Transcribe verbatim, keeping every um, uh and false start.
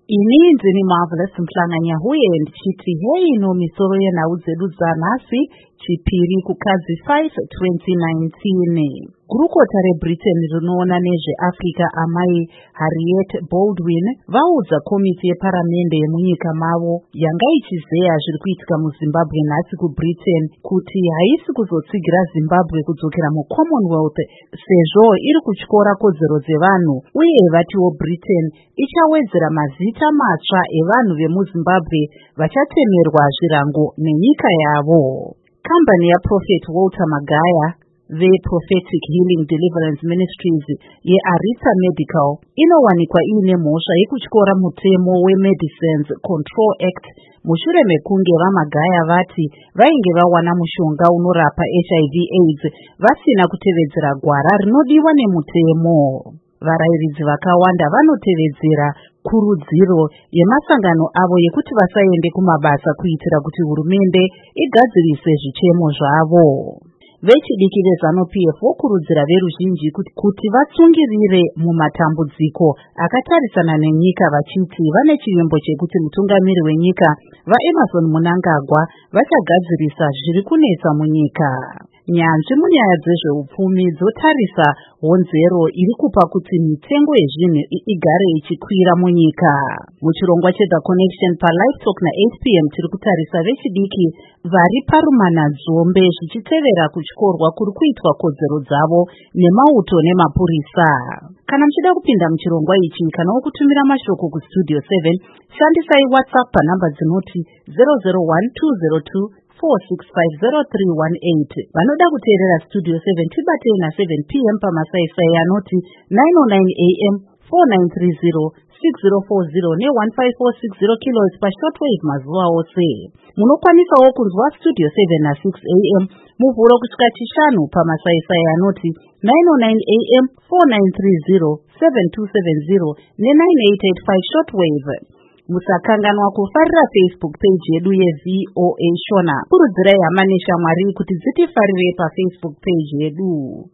Ini ndini Marvelous Mhlanganya huye ndichiti hei no misoro yenhau dzedu dzanhasi chipiri kukadzi five twenty nineteen. Gurukota reBritain rinoona nezveAfrica amai Harriet Baldwin vaudza komiti yeparamende yemunyika mavo yanga ichizeya zviri kuitika muZimbabwe nhasi kuBritain kuti haisi kuzotsigira Zimbabwe kudzokera muCommonwealth sezvo iri kutyora kodzero dzevanhu, uye vatiwo Britain ichawedzera mazita matsva evanhu vemuZimbabwe vachatemerwa zvirango nenyika yavo. Kambani yaProfet Walter Magaya veProphetic Healing Deliverance Ministries yeArita Medical inowanikwa iine mhosva yekutyora mutemo weMedicines Control Act mushure mekunge vaMagaya vati vainge vawana mushonga unorapa H I V AIDS vasina kutevedzera gwara rinodiwa nemutemo. Varayiridzi vakawanda vanotevedzera kurudziro yemasangano avo yekuti vasaende kumabasa kuitira kuti hurumende igadzirise zvichemo zvavo. Vechidiki veZanu-P F vokurudzira veruzhinji kuti, kuti vatsungirire mumatambudziko akatarisana nenyika vachiti vane chivimbo chekuti mutungamiri wenyika vaEmmerson Mnangagwa vachagadzirisa zviri kunetsa munyika. Nyanzvi munyaya dzezveupfumi dzotarisa honzero iri kupa kuti mitengo yezvinhu igare ichikwira munyika. Muchirongwa cheThe Connection paLive Talk na-eight p m tiri kutarisa vechidiki vari parumana-dzombe zvichitevera kutyorwa kuri kuitwa kodzero dzavo nemauto nemapurisa. Kana muchida kupinda muchirongwa ichi kanawo kutumira mashoko kustudio seven, shandisai WhatsApp panhamba dzinoti zero zero one two zero two four six five zero three one eight. Vanoda kuteerera Studio seven tibatei na seven p m pamasaisai anoti nine oh nine a m four nine three zero six zero four zero ne one five four six zero kilohertz pashortwave mazuva ose. Munokwanisawo kunzwa Studio seven na six a m muvhuro kusvika chishanu pamasaisai anoti nine oh nine a m four nine three zero seven two seven zero ne nine eight eight five shortwave. Musakanganwa kufarira Facebook page yedu yeV O A Shona. Kurudzirai hama neshamwari kuti dzitifarire paFacebook page yedu.